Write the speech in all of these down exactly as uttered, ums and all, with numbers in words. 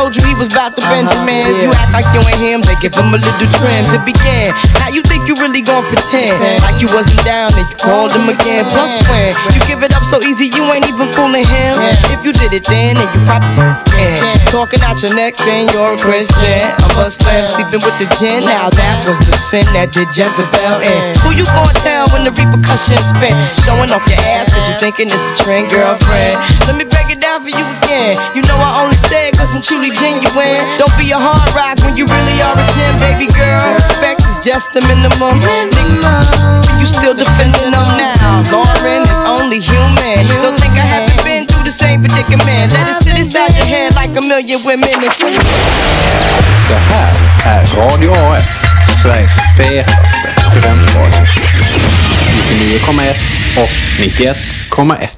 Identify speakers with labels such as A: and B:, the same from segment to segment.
A: told you he was about the Benjamins. You act like you ain't him, they give him a little trim to begin. Now you think you really gon' pretend like you wasn't down and you called him again. Plus when you give it up so easy, you ain't even fooling him. If you did it then, then you probably can. Talking out your neck saying you're a Christian, a Muslim, sleeping with the gin. Now that was the sin that did Jezebel in. Who you gon' tell when the repercussions spin? Showing off your ass cause you thinking it's a trend, girlfriend. Let me break it down for you again. You know I only said cause I'm truly genuine. Don't be a hard rock when you really are a gem, baby girl. Respect is just the minimum. Nigga, you still defending them now. Lauren is only human. Don't think I haven't been through the same predicament. Let it sit inside your head like a million women.
B: Det här är Radio A F, Sveriges fetaste studentradio. nittionio komma ett och nittioett komma ett.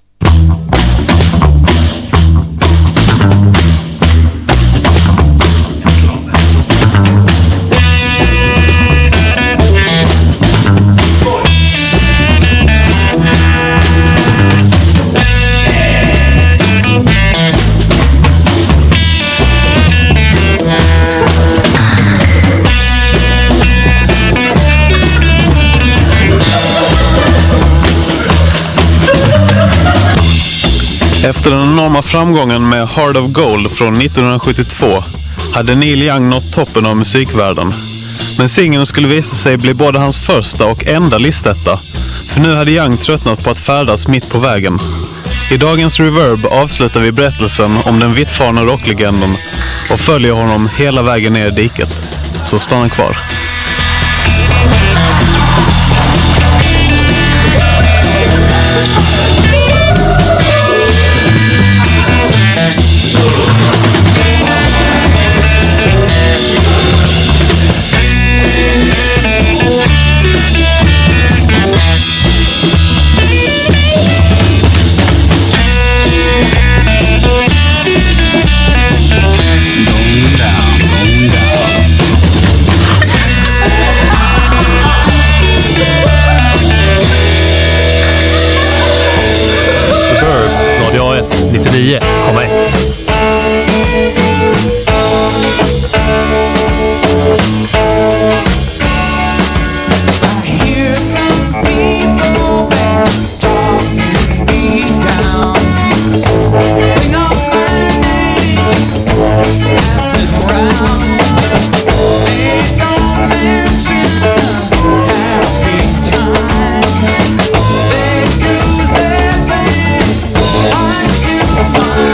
C: Efter den enorma framgången med Heart of Gold från nittonhundrasjuttiotvå hade Neil Young nått toppen av musikvärlden. Men singeln skulle visa sig bli både hans första och enda listetta, för nu hade Young tröttnat på att färdas mitt på vägen. I dagens Reverb avslutar vi berättelsen om den vittfarna rocklegenden och följer honom hela vägen ner i diket. Så stanna kvar.
D: nittionio komma ett.
E: Bye.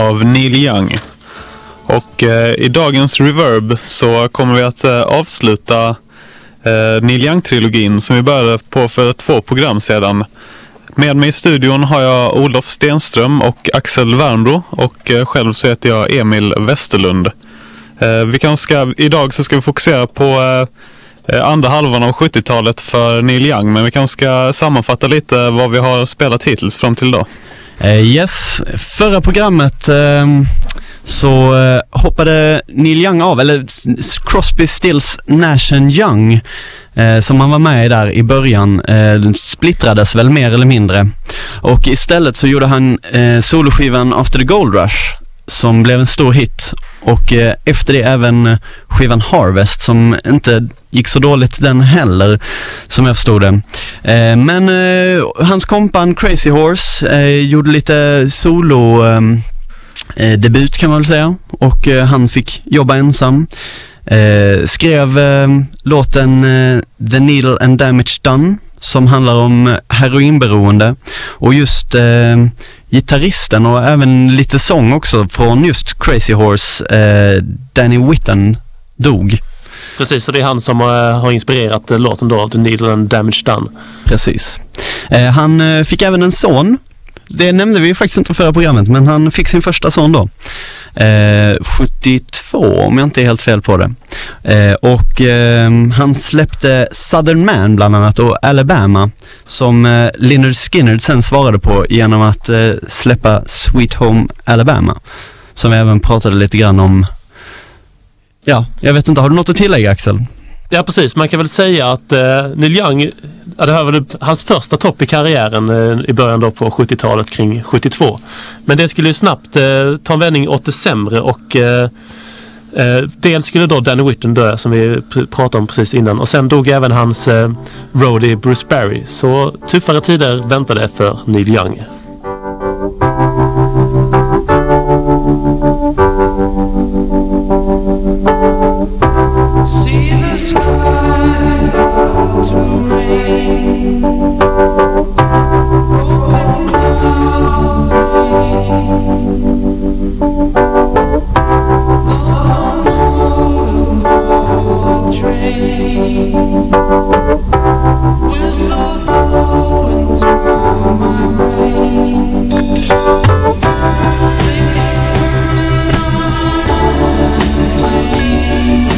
C: av Neil Young. Och eh, i dagens Reverb så kommer vi att eh, avsluta eh, Neil Young-trilogin som vi började på för två program sedan. Med mig i studion har jag Olof Stenström och Axel Wernbro och eh, själv så heter jag Emil Westerlund. Eh, vi kan ska, idag så ska vi fokusera på eh, andra halvan av sjuttiotalet för Neil Young, men vi kanske ska sammanfatta lite vad vi har spelat hittills fram till då.
E: Uh, yes, förra programmet uh, så uh, hoppade Neil Young av, eller Crosby, Stills, Nash and Young uh, som han var med i där i början uh, splittrades väl mer eller mindre, och istället så gjorde han uh, soloskivan After the Gold Rush som blev en stor hit, och uh, efter det även uh, skivan Harvest som inte gick så dåligt den heller, som jag förstod det. Eh, men eh, hans kompan Crazy Horse eh, gjorde lite solo eh, debut kan man väl säga, och eh, han fick jobba ensam. Eh, skrev eh, låten eh, The Needle and Damage Done som handlar om heroinberoende, och just eh, gitarristen och även lite sång också från just Crazy Horse, eh, Danny Whitten, dog.
D: Precis, så det är han som har, har inspirerat uh, låten då, The Needle and Damage Done.
E: Precis. Eh, han eh, fick även en son. Det nämnde vi faktiskt inte i förra programmet, men han fick sin första son då. Eh, sjuttiotvå, om jag inte är helt fel på det. Eh, och eh, han släppte Southern Man bland annat, och Alabama, som eh, Lynyrd Skynyrd sen svarade på genom att eh, släppa Sweet Home Alabama, som vi även pratade lite grann om. Ja, jag vet inte. Har du något att tillägga, Axel?
D: Ja, precis. Man kan väl säga att eh, Neil Young, ja, det här var det, hans första topp i karriären eh, i början då på sjuttiotalet, kring sjuttiotvå. Men det skulle ju snabbt eh, ta en vändning åt det sämre, och eh, eh, dels skulle då Danny Whitten dö, som vi pr- pratade om precis innan, och sen dog även hans eh, roadie Bruce Berry. Så tuffare tider väntade för Neil Young.
F: See the sky to rain, broken clouds of rain, locomotive road train, whistle blowing through my brain, cities burning on the way.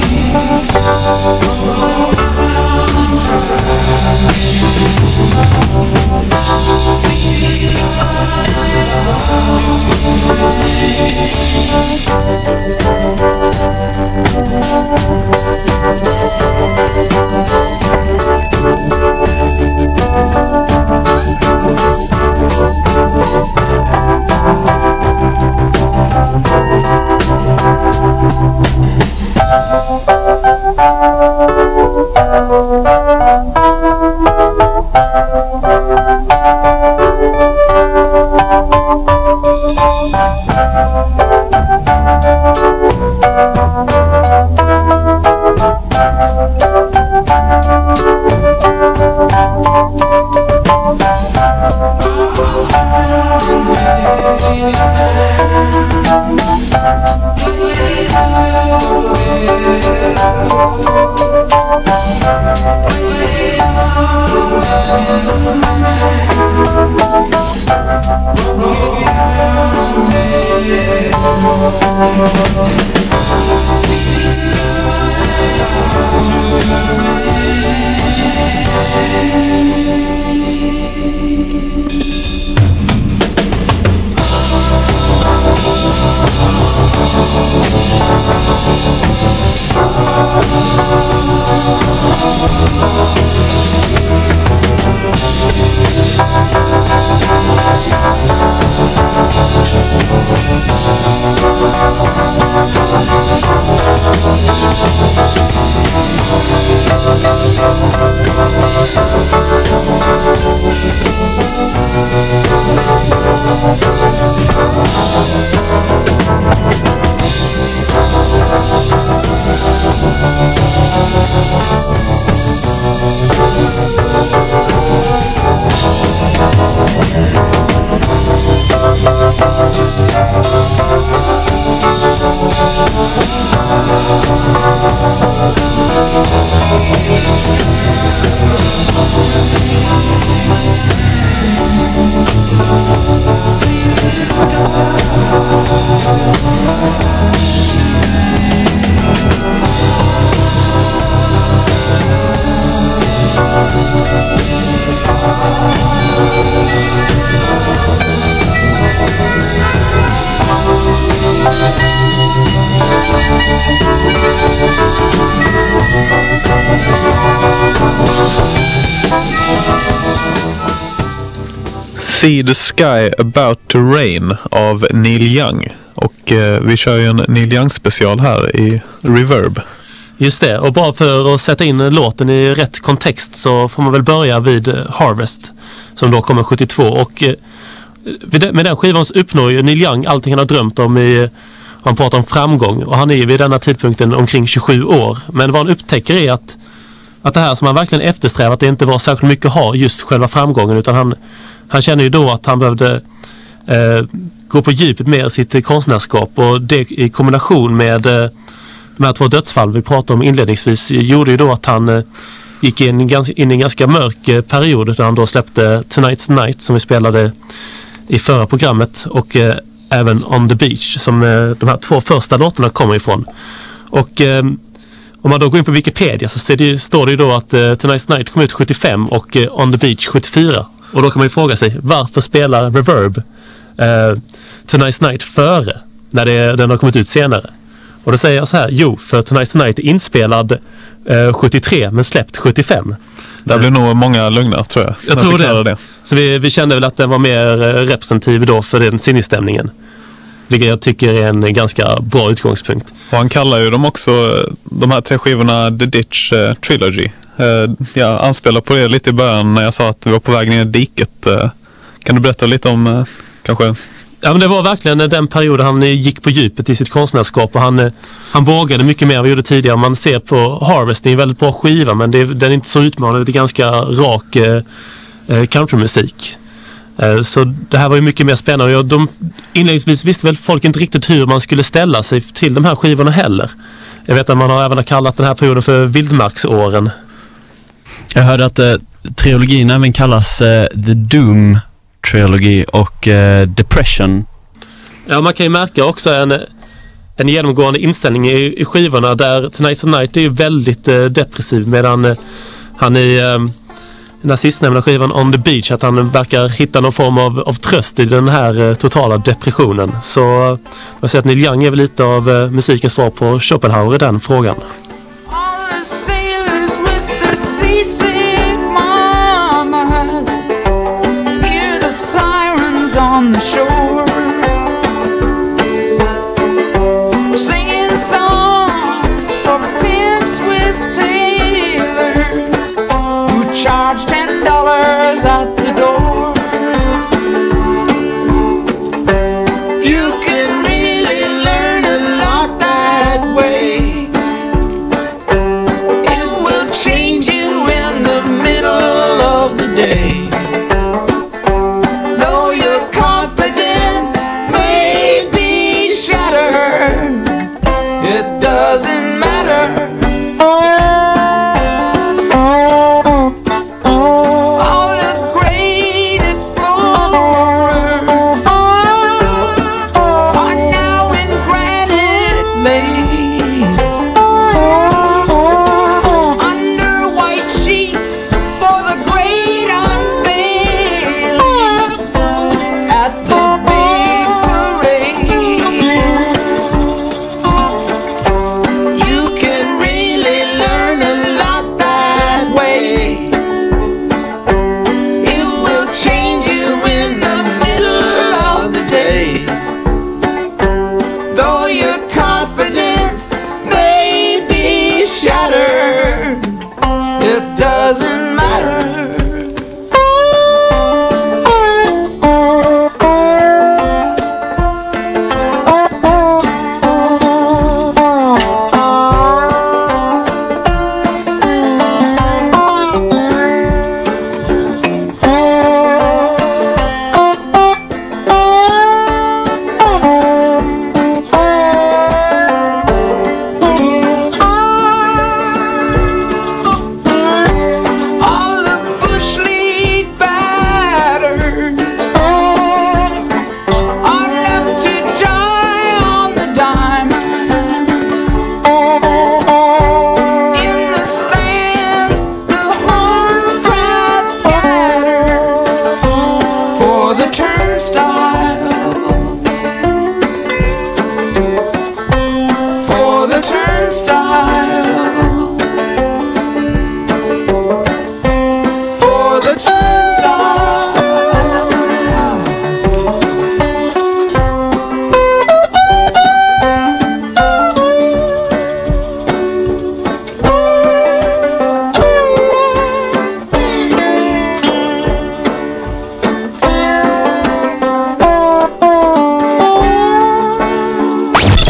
F: Oh,
C: See the Sky About to Rain av Neil Young. Och eh, vi kör ju en Neil Young special här i Reverb.
D: Just det, och bara för att sätta in låten i rätt kontext så får man väl börja vid Harvest som då kommer sjuttiotvå. Och eh, med den skivan så uppnår ju Neil Young allting han har drömt om i, han pratar om framgång, och han är ju vid denna tidpunkten omkring tjugosju år. Men vad han upptäcker är att, att det här som han verkligen eftersträvat, det inte var särskilt mycket att ha just själva framgången, utan han, han känner ju då att han behövde eh, gå på djupet med sitt konstnärskap, och det i kombination med eh, de här två dödsfall vi pratade om inledningsvis gjorde ju då att han eh, gick in, ganska, in i en ganska mörk eh, period där han då släppte Tonight's Night som vi spelade i förra programmet, och eh, även On the Beach som eh, de här två första låtarna kommer ifrån. Och eh, om man då går in på Wikipedia så ser det, står det ju då att eh, Tonight's Night kom ut sjuttiofem och eh, On the Beach sjuttiofyra. Och då kan man ju fråga sig, varför spelar Reverb eh, Tonight's Night före när det, den har kommit ut senare? Och då säger jag så här, jo, för Tonight's Night är inspelad eh, sjuttiotre men släppt sjuttiofem.
C: Där blir nog många lugna, tror jag.
D: Jag tror det. det. Så vi, vi kände väl att den var mer representativ då för den sinnesstämningen. Vilket jag tycker är en ganska bra utgångspunkt. Och
C: han kallar ju dem också, de här tre skivorna, The Ditch uh, Trilogy. Uh, jag anspelar på det lite i början när jag sa att vi var på väg ner i diket. Uh, kan du berätta lite om, uh, kanske...
D: Ja, men det var verkligen den perioden han gick på djupet i sitt konstnärskap, och han, han vågade mycket mer än vi gjorde tidigare. Man ser på Harvest, det är en väldigt bra skiva, men det, den är inte så utmanande, det är ganska rak eh, countrymusik. Eh, så det här var ju mycket mer spännande. Och de, inledningsvis visste väl folk inte riktigt hur man skulle ställa sig till de här skivorna heller. Jag vet att man har även kallat den här perioden för vildmarksåren.
E: Jag hörde att eh, trilogin även kallas eh, The Doom Trilogy och uh, Depression.
D: Ja, man kan ju märka också en, en genomgående inställning i, i skivorna där Tonight's Night är ju väldigt uh, depressiv, medan uh, han i uh, den sistnämnda skivan On the Beach, att han verkar hitta någon form av, av tröst i den här uh, totala depressionen. Så uh, man säger att Neil Young är väl lite av uh, musikens svar på Schopenhauer i den frågan.
F: On the shore, singing songs for Vince with Taylor, who charged ten dollars at the door. You can really learn a lot that way. It will change you in the middle of the day. Under white sheets for the great unveiling.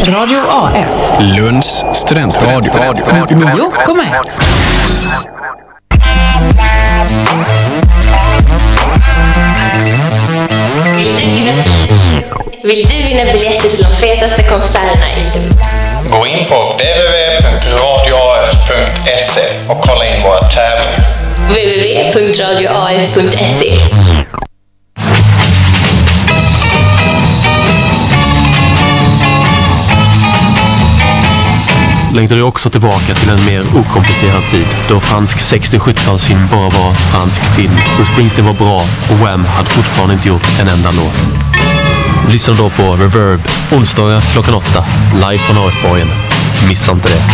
G: Radio A F.
B: Lunds studentradio.
G: nittionio komma ett.
H: Vill du vinna biljetter till de fetaste konserterna i
I: Gå in på w w w punkt radio a f punkt s e och kolla in våra tävlingar.
H: w w w punkt radio a f punkt s e.
D: Längtar du också tillbaka till en mer okomplicerad tid då fransk sextio- och sjuttiotalsfilm bara var fransk film, då Springsteen var bra och Wham hade fortfarande inte gjort en enda låt? Lyssna då på Reverb onsdagar klockan åtta, live från Northborgen. Missa inte det.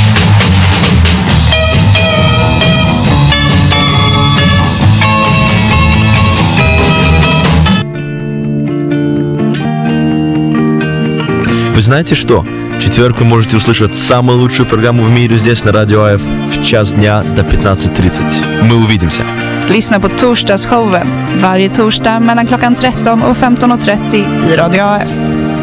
J: Вы знаете что? В четверг вы можете услышать самую лучшую программу в мире здесь на Радио АФ в час дня до пятнадцать тридцать. Мы увидимся.
K: Lyssna på torsdagsshowen varje torsdag mellan klockan tretton och femton och trettio i Radio A F.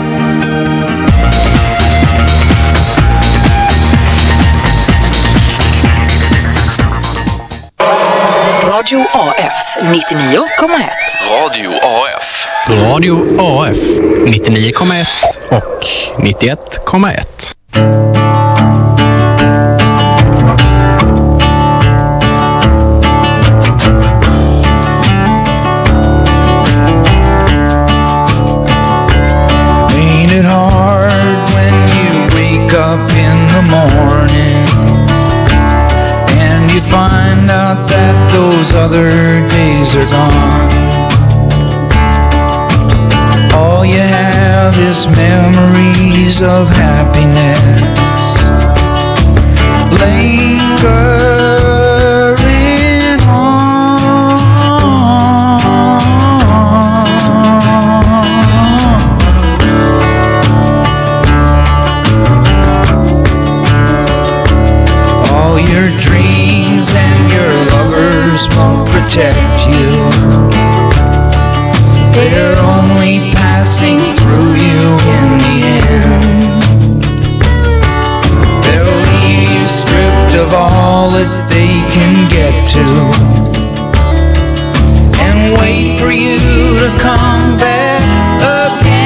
G: Radio A F nittionio komma ett.
B: Radio A F. Radio A F nittionio komma ett och nittioett komma ett.
F: Ain't it hard when you wake up in the morning and you find out that those other days are gone? All you have is memories of happiness lingering on. All your dreams and your lovers won't protect you. They're only passing through you in the end. They'll leave you stripped of all that they can get to and wait for you to come back again.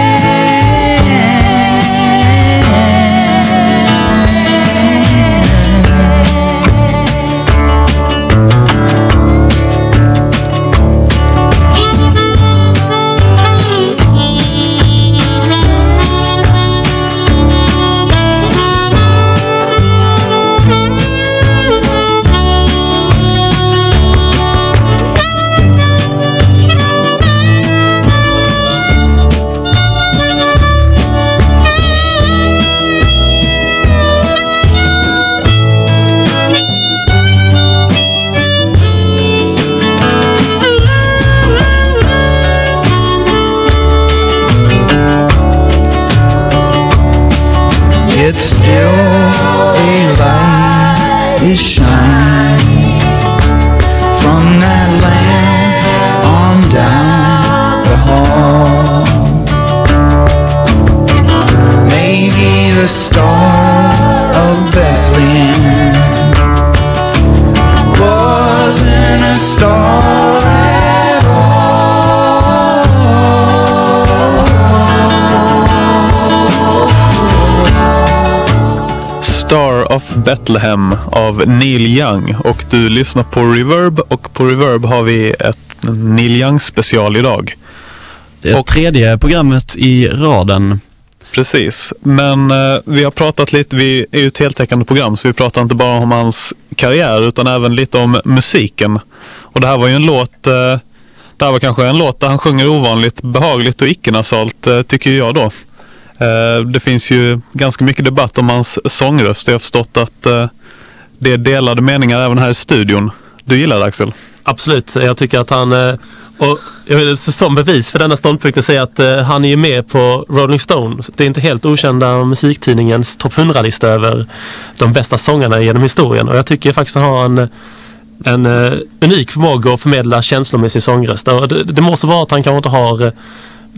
F: It's still a light is shining from that land on down the hall. Maybe the star of Bethlehem wasn't a star at all.
C: Star of Bethlehem av Neil Young, och du lyssnar på Reverb, och på Reverb har vi ett Neil Young special idag.
E: Det är och, tredje programmet i raden.
C: Precis, men eh, vi har pratat lite, vi är ju ett heltäckande program så vi pratar inte bara om hans karriär utan även lite om musiken. Och det här var ju en låt, eh, det här var kanske en låt där han sjunger ovanligt behagligt och icke-nasalt, eh, tycker jag då. Eh, det finns ju ganska mycket debatt om hans sångröst. Jag har förstått att eh, det är delade meningar även här i studion. Du gillar det, Axel?
D: Absolut, jag tycker att han, och jag vill som bevis för denna ståndpunkten säga att han är med på Rolling Stone. Det är inte helt okända musiktidningens topp hundra-lista över de bästa sångarna genom historien, och jag tycker faktiskt att han har en, en unik förmåga att förmedla känslor med sin sångröst. Och det, det måste vara att han kanske inte har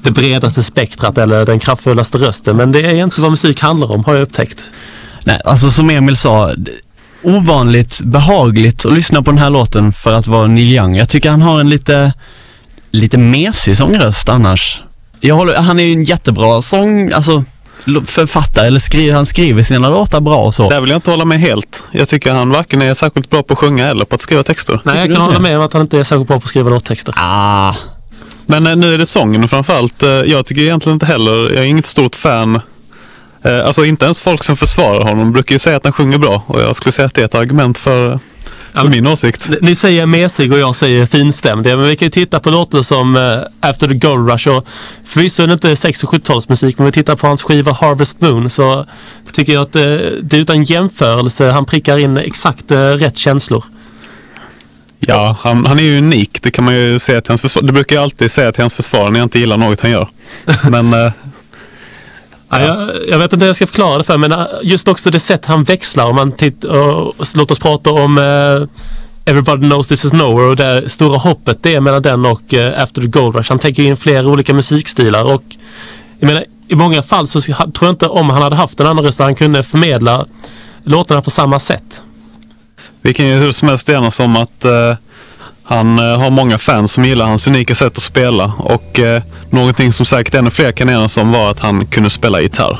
D: det bredaste spektrat eller den kraftfullaste rösten. Men det är inte vad musik handlar om, har jag upptäckt.
E: Nej, alltså som Emil sa, ovanligt behagligt att lyssna på den här låten för att vara Neil Young. Jag tycker han har en lite, lite mesig sångröst annars. Jag håller, han är ju en jättebra sång, alltså författare, eller skriver, han skriver sina låtar bra och så.
C: Där vill jag inte hålla med helt. Jag tycker han varken är särskilt bra på att sjunga eller på att skriva texter.
D: Nej, jag kan hålla med om att han inte är särskilt bra på att skriva låttexter.
E: Ah.
C: Men eh, nu är det sången framförallt. Eh, jag tycker egentligen inte heller, jag är inget stort fan. Eh, alltså inte ens folk som försvarar honom brukar ju säga att han sjunger bra. Och jag skulle säga att det är ett argument för... För min åsikt.
D: Ni säger mesig och jag säger finstämd. Men vi kan ju titta på låtar som uh, After the Gold Rush. Och förvisso är det inte sex- och sjuttiotalsmusik, men vi tittar på hans skiva Harvest Moon, så tycker jag att uh, det är utan jämförelse. Han prickar in exakt uh, rätt känslor.
C: Ja, han, han är ju unik. Det kan man ju säga till hans försvar. Det brukar jag alltid säga till hans försvar när jag inte gillar något han gör. Men... Uh,
D: Ja, jag, jag vet inte hur jag ska förklara det för, men just också det sätt han växlar. Om man titt, och, och, låt oss prata om uh, Everybody Knows This Is Nowhere, och det stora hoppet det är mellan den och uh, After the Gold Rush. Han tänker in flera olika musikstilar, och jag menar, i många fall så tror jag inte, om han hade haft en annan röst, han kunde förmedla låtarna på samma sätt.
C: Vi kan ju hur som helst enas om att uh, han uh, har många fans som gillar hans unika sätt att spela, och uh, någonting som säkert ännu fler kan enas om var att han kunde spela gitarr.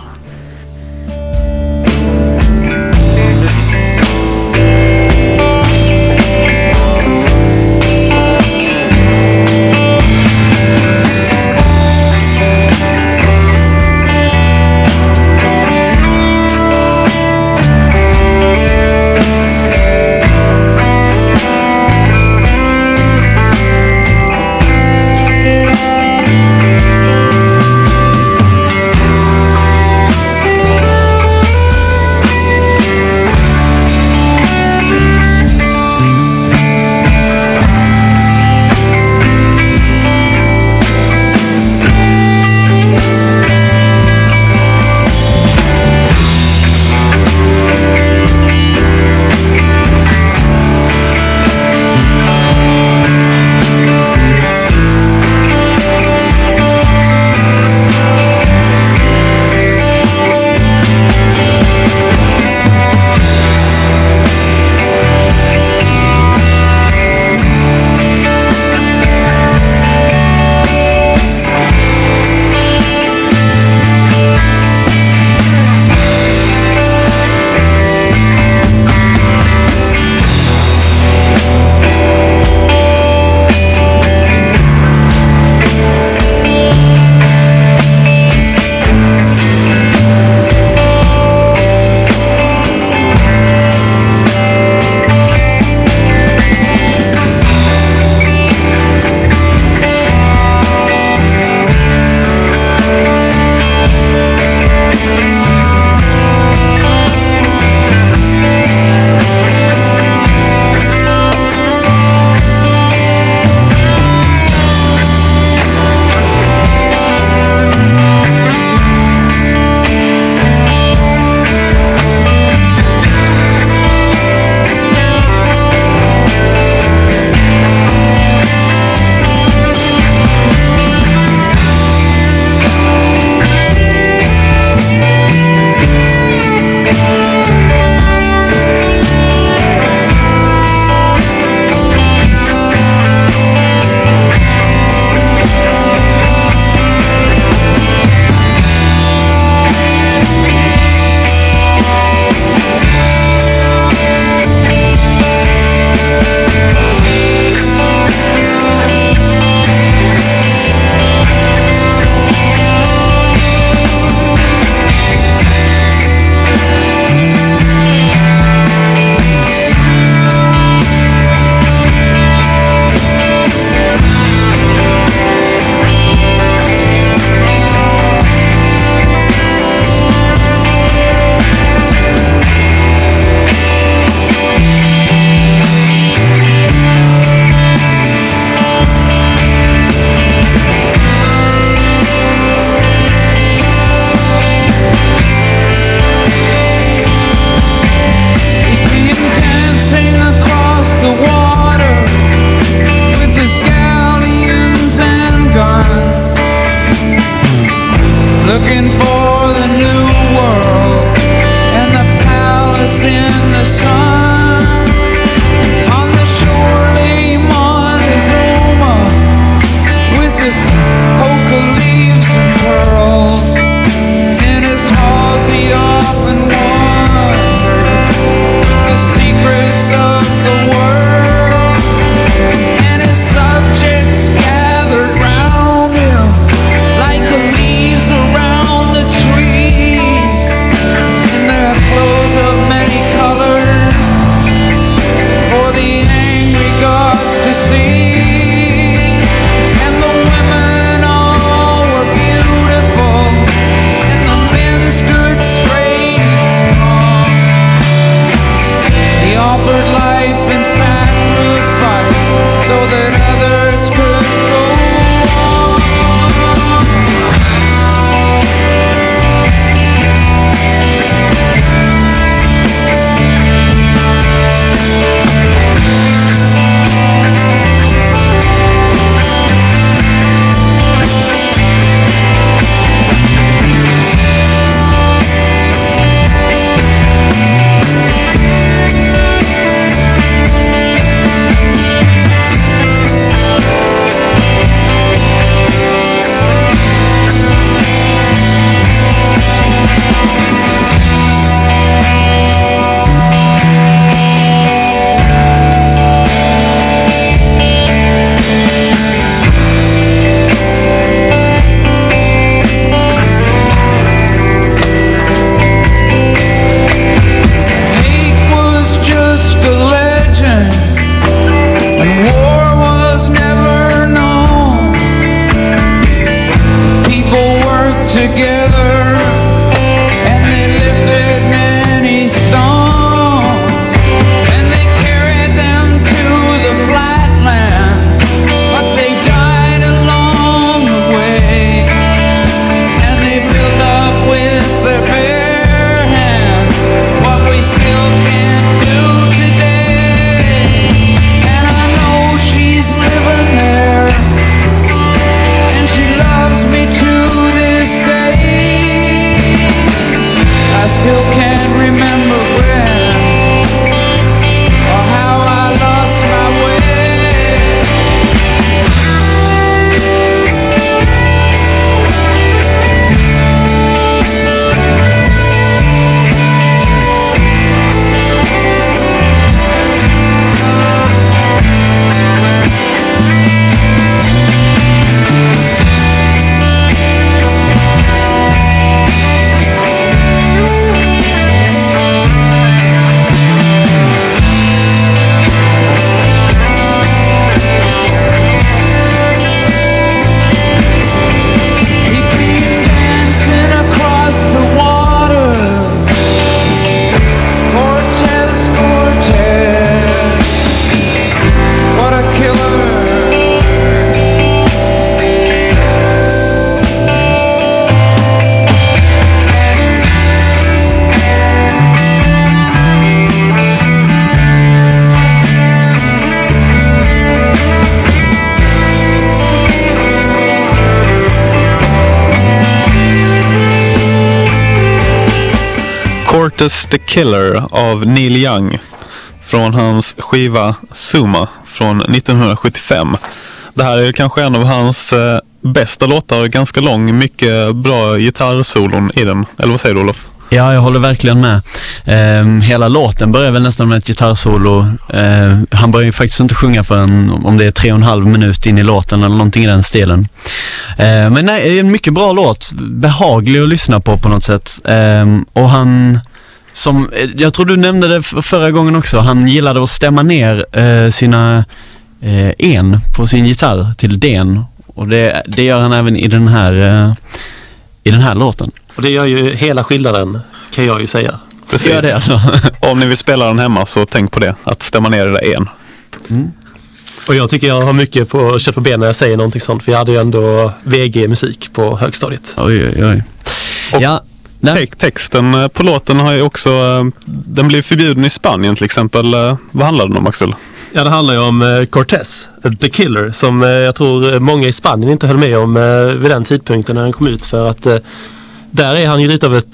C: Curtis the Killer av Neil Young från hans skiva Zuma från nittonhundrasjuttiofem. Det här är kanske en av hans eh, bästa låtar, ganska lång, mycket bra gitarrsolon i den. Eller vad säger du, Olof?
E: Ja, jag håller verkligen med. Eh, hela låten börjar väl nästan med ett gitarrsolo. Eh, han börjar ju faktiskt inte sjunga förrän om det är tre och en halv minut in i låten eller någonting i den stilen. Eh, men nej, det är en mycket bra låt. Behaglig att lyssna på på något sätt. Eh, och han, som jag tror du nämnde det förra gången också, han gillade att stämma ner eh, sina eh, en på sin gitarr till den. Och det, det gör han även i den här, eh, i den här låten.
D: Och det gör ju hela skillnaden, kan jag ju säga.
C: Precis.
E: Gör det alltså.
C: Om ni vill spela den hemma så tänk på det, att stämma ner det där en.
E: Mm.
D: Och jag tycker jag har mycket på kött på ben när jag säger någonting sånt. För jag hade ju ändå V G-musik på högstadiet.
E: Oj, oj, oj.
C: Och
E: ja,
C: te- texten på låten har ju också, den blev förbjuden i Spanien till exempel. Vad handlar den om, Axel?
D: Ja, det handlar ju om Cortez, The Killer, som jag tror många i Spanien inte höll med om vid den tidpunkten när den kom ut. För att där är han ju lite av ett,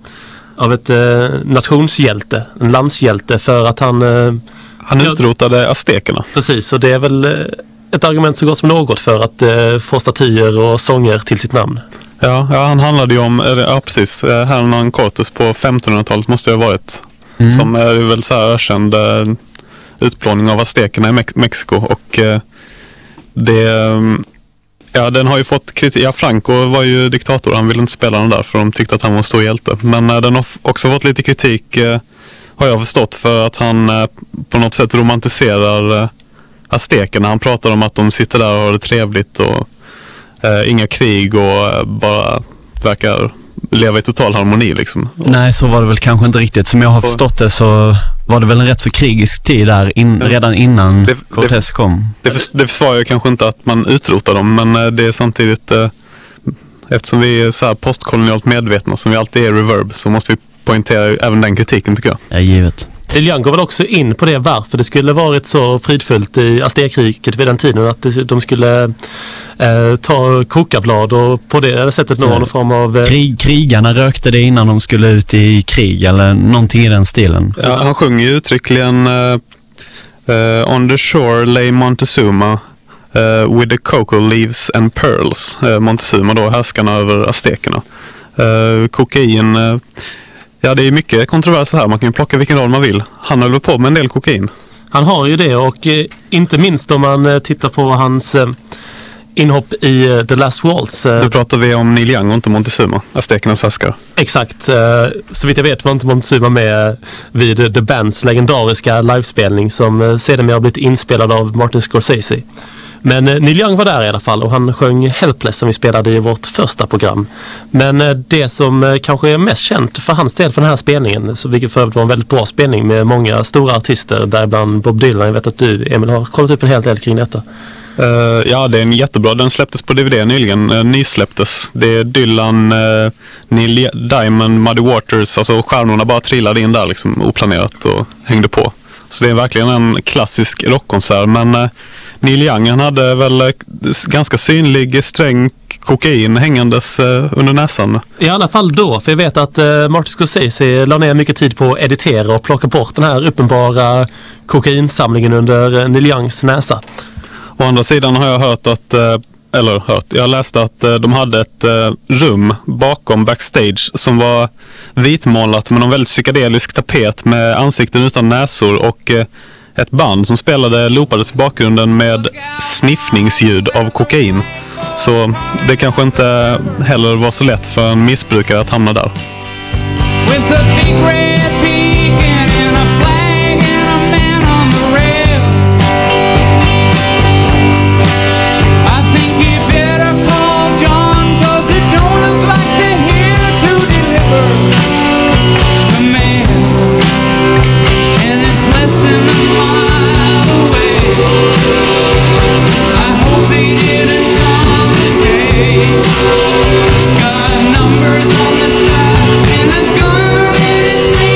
D: av ett nationshjälte, en landshjälte, för att han...
C: Han utrotade aztekerna.
D: Precis, och det är väl ett argument så gott som något för att få statyer och sånger till sitt namn.
C: Ja, ja han handlade ju om, ja precis, Hernán Cortés på femtonhundratalet måste det ha varit. Mm. Som är väl så här ökänd utplåning av aztekerna i Mex- Mexiko och eh, det, ja den har ju fått kritik. Ja, Franco var ju diktator, han ville inte spela den där för de tyckte att han var en stor hjälte. Men eh, den har f- också fått lite kritik eh, har jag förstått för att han eh, på något sätt romantiserar eh, aztekerna. Han pratar om att de sitter där och har det trevligt och eh, inga krig och eh, bara verkar leva i total harmoni liksom.
E: Nej, så var det väl kanske inte riktigt. Som jag har förstått det så var det väl en rätt så krigisk tid där in, redan innan det, Cortés
C: det,
E: kom.
C: Det, för, det försvarar ju kanske inte att man utrotar dem, men det är samtidigt eh, eftersom vi är så här postkolonialt medvetna som vi alltid är reverb, så måste vi poängtera även den kritiken, tycker jag.
E: Ja, givet.
D: Neil Young går väl också in på det varför det skulle varit så fridfullt i Aztekkriget vid den tiden, att de skulle eh, ta kokablad och på det sättet nå någon form av... Eh,
E: Krig, krigarna rökte det innan de skulle ut i krig eller någonting i den stilen.
C: Ja, han sjunger ju uttryckligen uh, uh, On the shore lay Montezuma uh, with the cocoa leaves and pearls. Uh, Montezuma då, härskarna över aztekerna. Uh, kokain... Uh, Ja, det är mycket kontroverser här. Man kan ju plocka vilken roll man vill. Han håller på med en del kokain.
D: Han har ju det, och eh, inte minst om man eh, tittar på hans eh, inhopp i eh, The Last Waltz. Eh,
C: Nu pratar vi om Neil Young och inte Montezuma, aztekernas härskare.
D: Exakt. Eh, så vitt jag vet var inte Montezuma med vid eh, The Bands legendariska livespelning som eh, sedan har blivit inspelad av Martin Scorsese. Men eh, Neil Young var där i alla fall och han sjöng Helpless som vi spelade i vårt första program. Men eh, det som eh, kanske är mest känt för hans del för den här spelningen, så, vilket för övrigt var en väldigt bra spelning med många stora artister, däribland Bob Dylan. Jag vet att du, Emil, har kollat upp en hel del kring detta.
C: Uh, ja, det är en jättebra. Den släpptes på D V D nyligen. Uh, nysläpptes. Det är Dylan, uh, Neil Diamond, Muddy Waters. Alltså stjärnorna bara trillade in där liksom oplanerat och hängde på. Så det är verkligen en klassisk rockkonsert. Men uh, Neil Young, han hade väl uh, ganska synlig sträng kokain hängandes uh, under näsan.
D: I alla fall då, för jag vet att uh, Martin Scorsese la ner mycket tid på att editera och plocka bort den här uppenbara kokainsamlingen under uh, Neil Youngs näsa.
C: Å andra sidan har jag hört att, eller hört, jag läste att de hade ett rum bakom backstage som var vitmålat med någon väldigt psykedelisk tapet med ansikten utan näsor och ett band som spelade loopades i bakgrunden med sniffningsljud av kokain. Så det kanske inte heller var så lätt för en missbrukare att hamna där.
L: Numbers on the side and a gun in its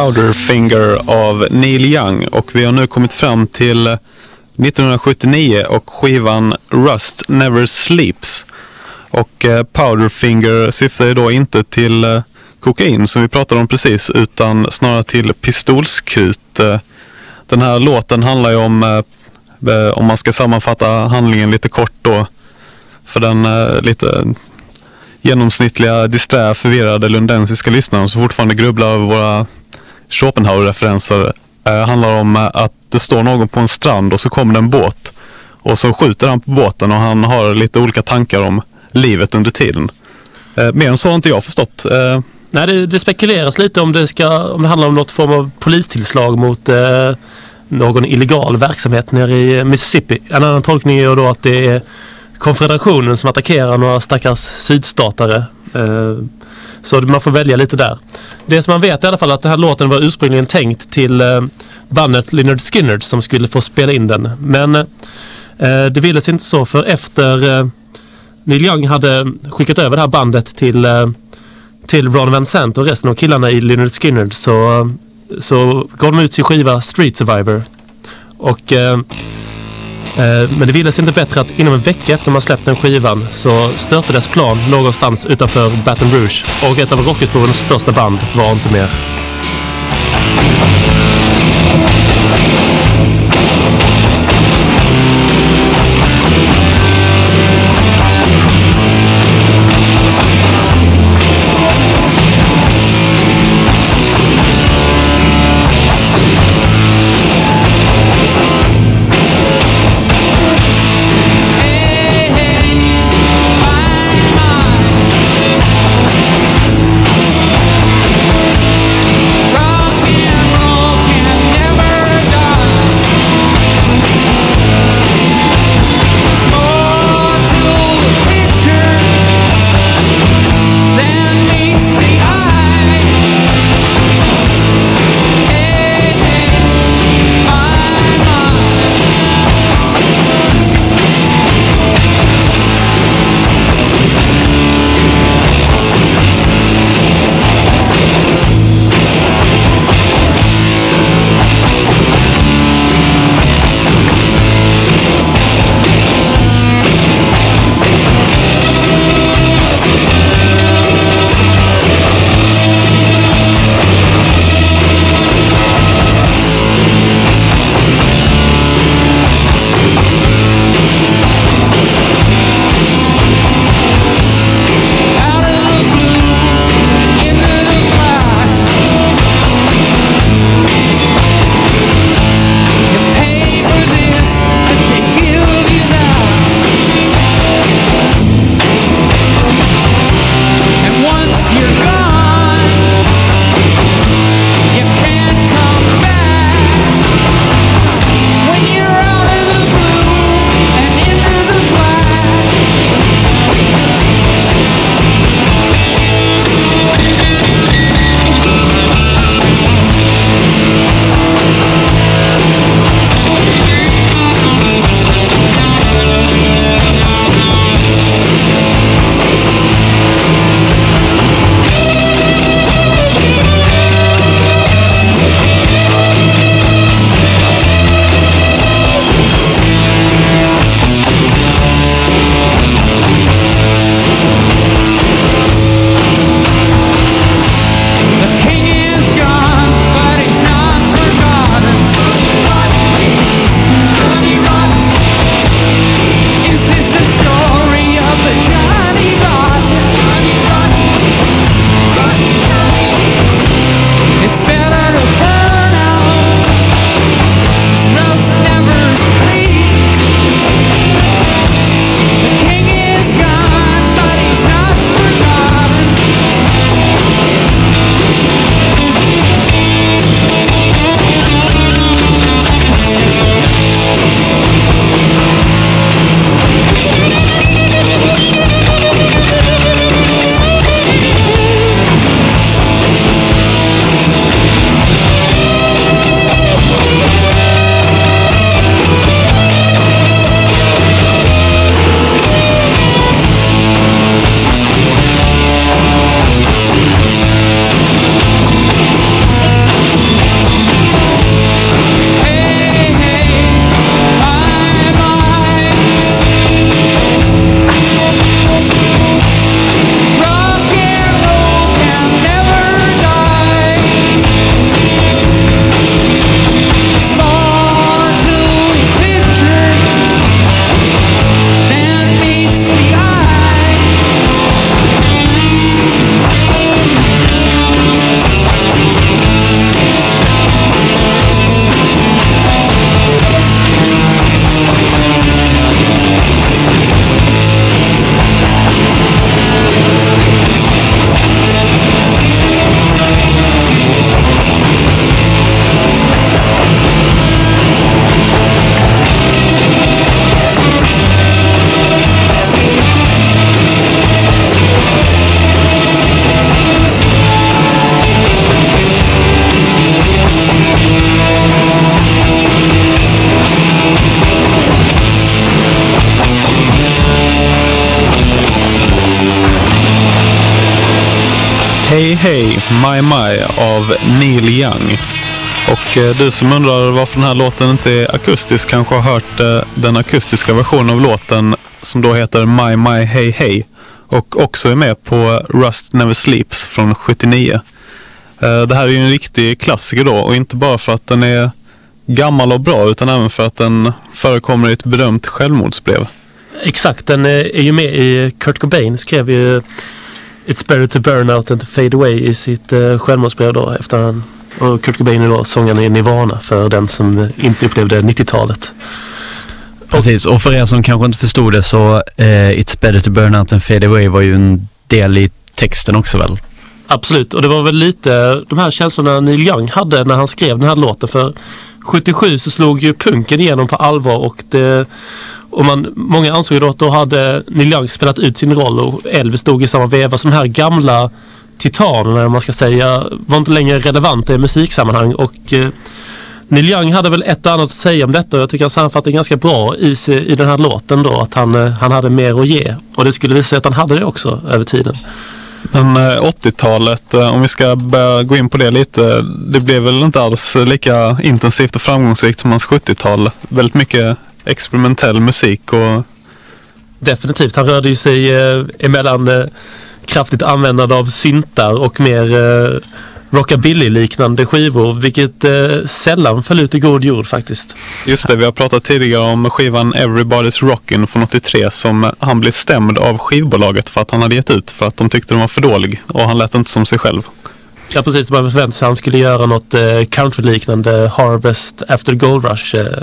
C: Powderfinger av Neil Young och vi har nu kommit fram till nittonhundrasjuttionio och skivan Rust Never Sleeps. Och eh, Powderfinger syftar ju då inte till eh, kokain som vi pratade om precis utan snarare till pistolskrut. Eh, den här låten handlar ju om, eh, om man ska sammanfatta handlingen lite kort då, för den eh, lite genomsnittliga, disträ, förvirrade lundensiska lyssnaren som fortfarande grubblar över våra Schopenhauer-referenser. Eh, handlar om eh, att det står någon på en strand och så kommer det en båt och så skjuter han på båten och han har lite olika tankar om livet under tiden. Eh, mer än så har inte jag förstått. Eh,
D: Nej, det, det spekuleras lite om det, ska, om det handlar om något form av polistillslag mot eh, någon illegal verksamhet nere i Mississippi. En annan tolkning är då att det är konfederationen som attackerar några stackars sydstatare. Eh, så man får välja lite där. Det som man vet i alla fall är att den här låten var ursprungligen tänkt till eh, bandet Lynyrd Skynyrd som skulle få spela in den. Men eh, det ville sig inte så, för efter eh, Neil Young hade skickat över det här bandet till, eh, till Ron Van Sant och resten av killarna i Lynyrd Skynyrd så, så gav de ut sin skiva Street Survivor. Och eh, eh, men det ville sig inte bättre att inom en vecka efter man släppt den skivan så störtades plan någonstans utanför Baton Rouge och ett av rockhistoriens största band var inte mer.
L: Bye.
C: Hey Hey My My av Neil Young. Och eh, du som undrar varför den här låten inte är akustisk kanske har hört eh, den akustiska versionen av låten som då heter My My Hey Hey och också är med på Rust Never Sleeps från sjuttionio. Eh, det här är ju en riktig klassiker då, och inte bara för att den är gammal och bra utan även för att den förekommer i ett berömt självmordsbrev.
D: Exakt, den är ju med i Kurt Cobain skrev ju It's better to burn out than to fade away i sitt uh, självmordsbrev då efter han, och Kurt Cobain är då sångaren i Nirvana för den som inte upplevde nittiotalet.
E: Precis, och för er som kanske inte förstod det så eh, It's better to burn out than fade away var ju en del i texten också väl?
D: Absolut, och det var väl lite de här känslorna Neil Young hade när han skrev den här låten, för sjuttiosju så slog ju punken igenom på allvar och det Och man, många ansåg då att då hade Neil Young spelat ut sin roll och Elvis stod i samma veva. Så de här gamla titanerna, man ska säga, var inte längre relevanta i musiksammanhang. Och eh, Neil Young hade väl ett och annat att säga om detta. Och jag tycker att han sammanfattade ganska bra i, i den här låten då. Att han, han hade mer att ge. Och det skulle visa sig att han hade det också över tiden.
C: Men eh, åttiotalet, eh, om vi ska börja gå in på det lite, det blev väl inte alls lika intensivt och framgångsrikt som hans sjuttiotal. Väldigt mycket experimentell musik och...
D: Definitivt, han rörde ju sig eh, emellan eh, kraftigt användande av syntar och mer eh, rockabilly-liknande skivor, vilket eh, sällan föll ut i god jord faktiskt.
C: Just det, vi har pratat tidigare om skivan Everybody's Rockin' från åttiotre som han blev stämd av skivbolaget för att han hade gett ut för att de tyckte den var för dålig och han lät inte som sig själv.
D: Ja, precis, man förväntade sig att han skulle göra något eh, country-liknande Harvest After Gold Rush eh,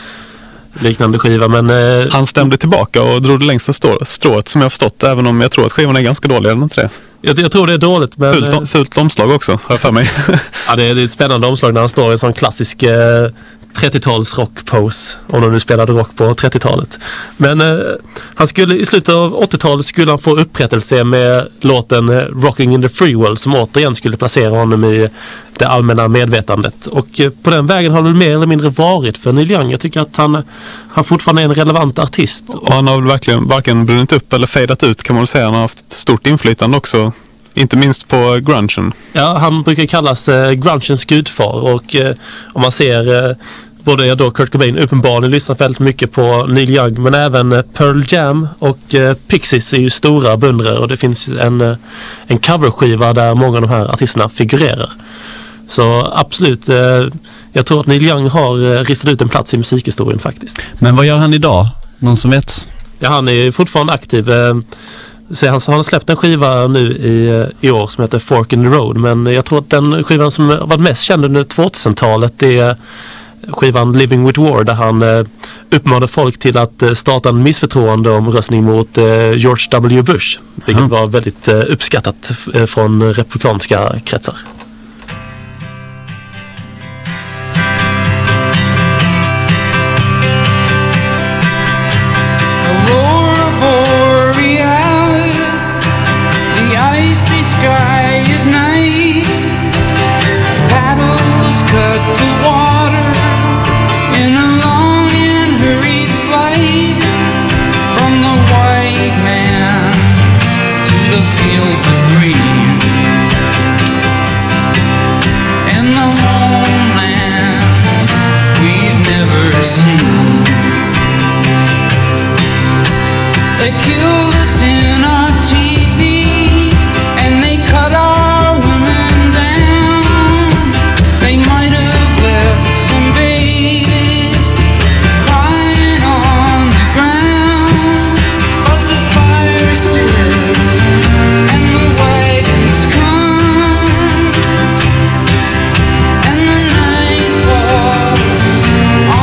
D: liknande skiva, men... Eh,
C: han stämde tillbaka och drog det längsta strå, strået som jag har förstått, även om jag tror att skivan är ganska dålig, eller inte det?
D: Jag, jag tror det är dåligt, men...
C: Fult, om, fult omslag också, har jag för mig.
D: Ja, det är, det är ett spännande omslag när han står i en sån klassisk eh, trettio-tals rock-pose, om de nu spelade rock på trettiotalet. Men eh, han skulle, i slutet av åttiotalet skulle han få upprättelse med låten eh, Rocking in the Free World som återigen skulle placera honom i det allmänna medvetandet. Och eh, på den vägen har det mer eller mindre varit för Neil Young. Jag tycker att han, han fortfarande är en relevant artist.
C: Och han har väl verkligen varken brunnit upp eller fejdat ut, kan man väl säga. Han har haft stort inflytande också. Inte minst på grungen.
D: Ja, han brukar kallas eh, grungens gudfar och eh, om man ser eh, både jag då Kurt Cobain uppenbarligen lyssnat väldigt mycket på Neil Young, men även eh, Pearl Jam och eh, Pixies är ju stora beundrare och det finns en, eh, en coverskiva där många av de här artisterna figurerar. Så absolut, eh, jag tror att Neil Young har eh, ristat ut en plats i musikhistorien faktiskt.
E: Men vad gör han idag? Någon som vet?
D: Ja, han är fortfarande aktiv. Eh, Så han, han har släppt en skiva nu i, i år som heter Fork in the Road, men jag tror att den skivan som har varit mest känd under tvåtusentalet är skivan Living with War, där han eh, uppmanade folk till att eh, starta en missförtroendeomröstning mot eh, George W. Bush, vilket mm. var väldigt eh, uppskattat eh, från republikanska kretsar.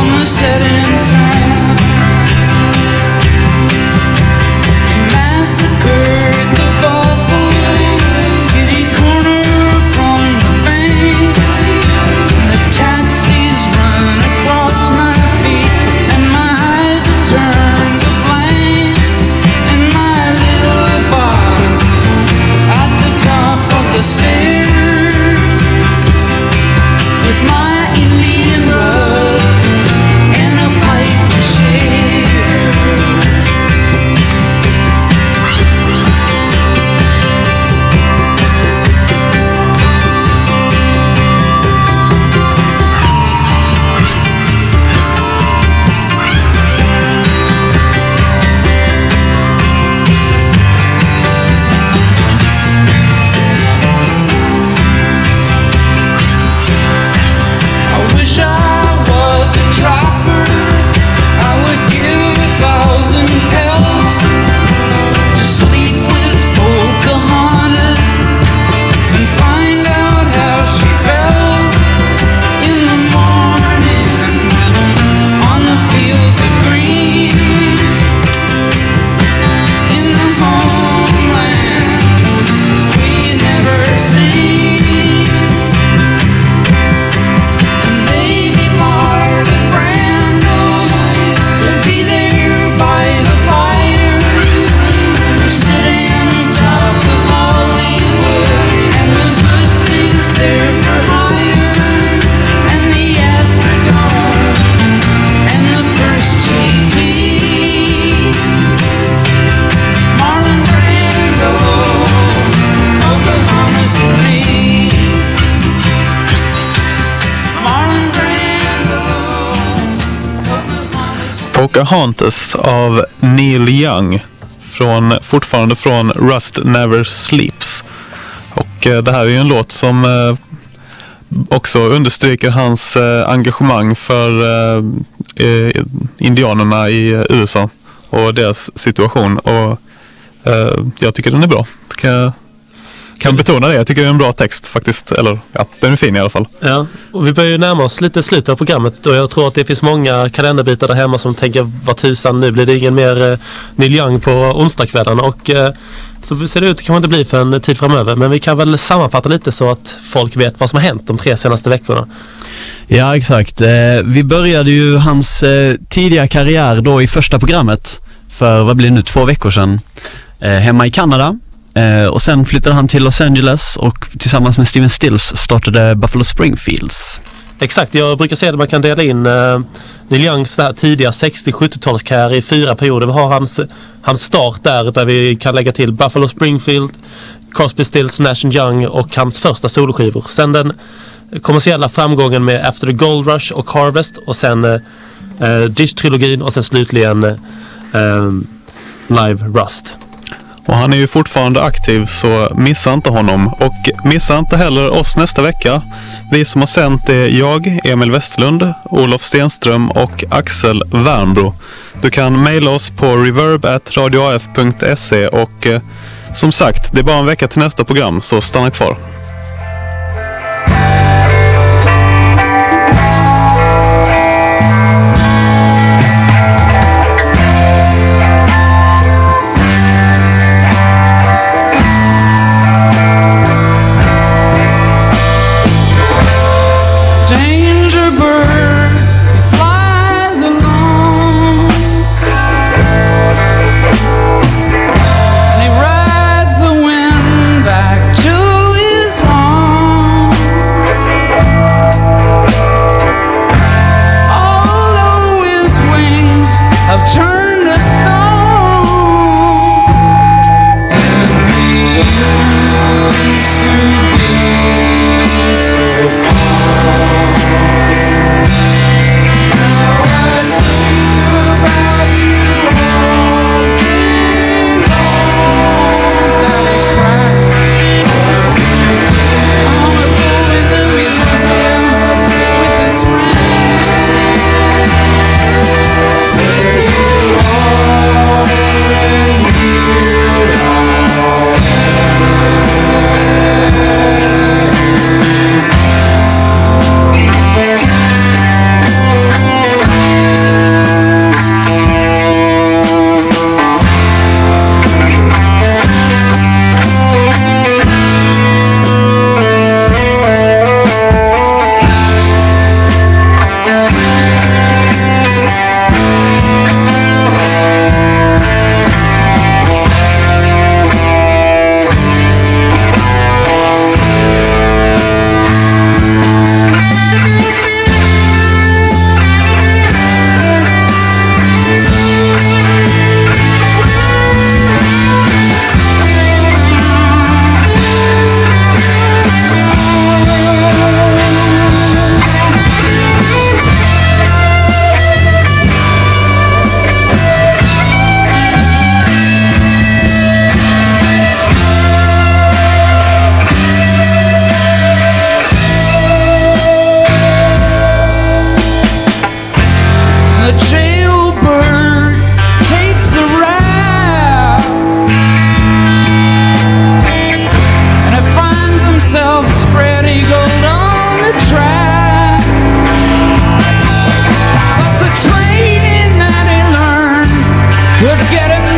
F: Master
C: Pocahontas av Neil Young. Från, fortfarande från Rust Never Sleeps. Och eh, det här är ju en låt som eh, också understryker hans eh, engagemang för eh, eh, indianerna i U S A och deras situation. Och eh, jag tycker den är bra. Kan jag kan betona det. Jag tycker det är en bra text faktiskt. Eller ja, den är fin i alla fall.
D: Ja, och vi börjar ju närma oss lite slutet av programmet. Och jag tror att det finns många kalenderbitar där hemma som tänker, vad tusan, nu blir det ingen mer eh, Neil Young på onsdagskvällarna. Och eh, så ser det ut, det kan man inte bli för en tid framöver. Men vi kan väl sammanfatta lite så att folk vet vad som har hänt de tre senaste veckorna.
E: Ja, exakt. Eh, vi började ju hans eh, tidiga karriär då i första programmet för, vad blir det nu, två veckor sedan. Eh, hemma i Kanada. Eh, och sen flyttade han till Los Angeles och tillsammans med Steven Stills startade Buffalo Springfields.
D: Exakt, jag brukar säga att man kan dela in eh, Neil Youngs där tidiga sextio-sjuttiotalskarriär i fyra perioder. Vi har hans, hans start där, där vi kan lägga till Buffalo Springfield, Crosby, Stills, Nash and Young och hans första soloskivor. Sen den kommersiella framgången med After the Gold Rush och Harvest och sen eh, Dish-trilogin och sen slutligen eh, Live Rust.
C: Och han är ju fortfarande aktiv, så missa inte honom. Och missa inte heller oss nästa vecka. Vi som har sänt är jag, Emil Westerlund, Olof Stenström och Axel Wernbro. Du kan mejla oss på reverb at radioaf punkt se och eh, som sagt, det är bara en vecka till nästa program, så stanna kvar.
F: Would get it